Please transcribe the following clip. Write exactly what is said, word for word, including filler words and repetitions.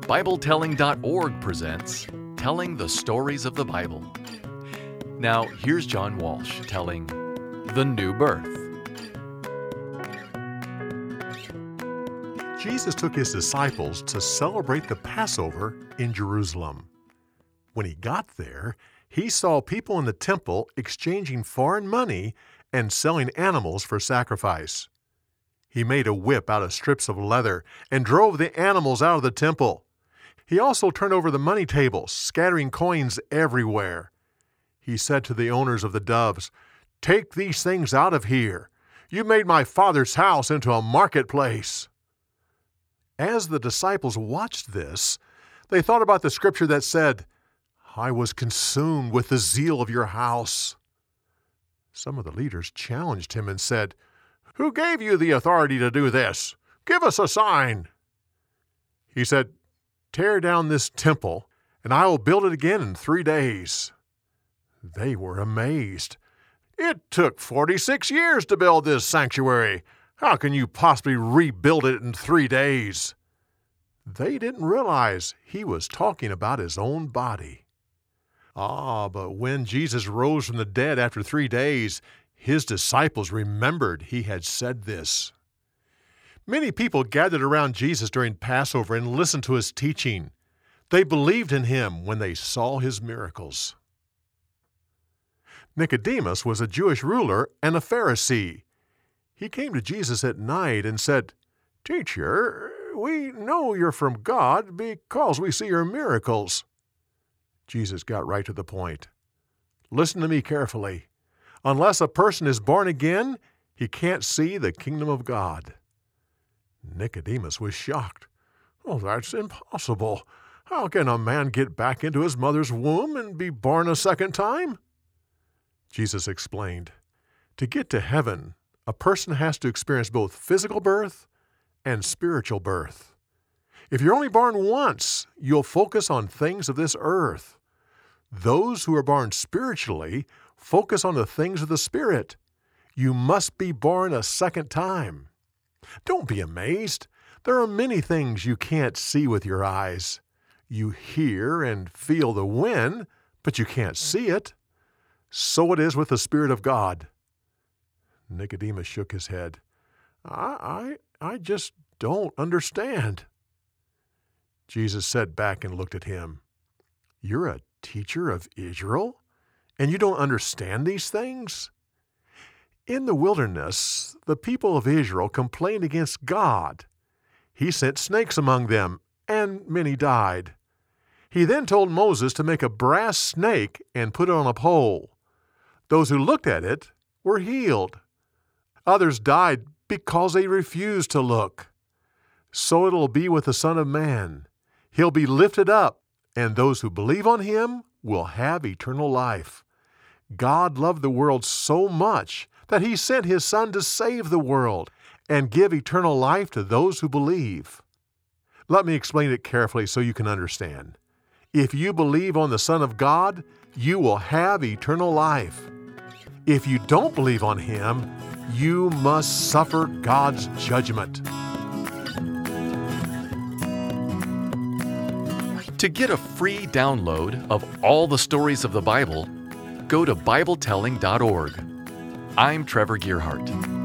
Bible Telling dot org presents Telling the Stories of the Bible. Now, here's John Walsh telling The New Birth. Jesus took his disciples to celebrate the Passover in Jerusalem. When he got there, he saw people in the temple exchanging foreign money and selling animals for sacrifice. He made a whip out of strips of leather and drove the animals out of the temple. He also turned over the money tables, scattering coins everywhere. He said to the owners of the doves, "Take these things out of here. You made my Father's house into a marketplace." As the disciples watched this, they thought about the scripture that said, "I was consumed with the zeal of your house." Some of the leaders challenged him and said, "Who gave you the authority to do this? Give us a sign." He said, "Tear down this temple, and I will build it again in three days." They were amazed. "It took forty-six years to build this sanctuary. How can you possibly rebuild it in three days?" They didn't realize he was talking about his own body. Ah, but when Jesus rose from the dead after three days, his disciples remembered he had said this. Many people gathered around Jesus during Passover and listened to his teaching. They believed in him when they saw his miracles. Nicodemus was a Jewish ruler and a Pharisee. He came to Jesus at night and said, "Teacher, we know you're from God because we see your miracles." Jesus got right to the point. "Listen to me carefully. Unless a person is born again, he can't see the kingdom of God." Nicodemus was shocked. "Oh, that's impossible. How can a man get back into his mother's womb and be born a second time?" Jesus explained, "To get to heaven, a person has to experience both physical birth and spiritual birth. If you're only born once, you'll focus on things of this earth. Those who are born spiritually focus on the things of the Spirit. You must be born a second time. Don't be amazed. There are many things you can't see with your eyes. You hear and feel the wind, but you can't see it. So it is with the Spirit of God." Nicodemus shook his head. I, I, I just don't understand." Jesus sat back and looked at him. "You're a teacher of Israel, and you don't understand these things? In the wilderness, the people of Israel complained against God. He sent snakes among them, and many died. He then told Moses to make a brass snake and put it on a pole. Those who looked at it were healed. Others died because they refused to look. So it'll be with the Son of Man. He'll be lifted up, and those who believe on him will have eternal life. God loved the world so much that he sent his Son to save the world and give eternal life to those who believe." Let me explain it carefully so you can understand. If you believe on the Son of God, you will have eternal life. If you don't believe on him, you must suffer God's judgment. To get a free download of all the stories of the Bible, go to Bible Telling dot org. I'm Trevor Gearhart.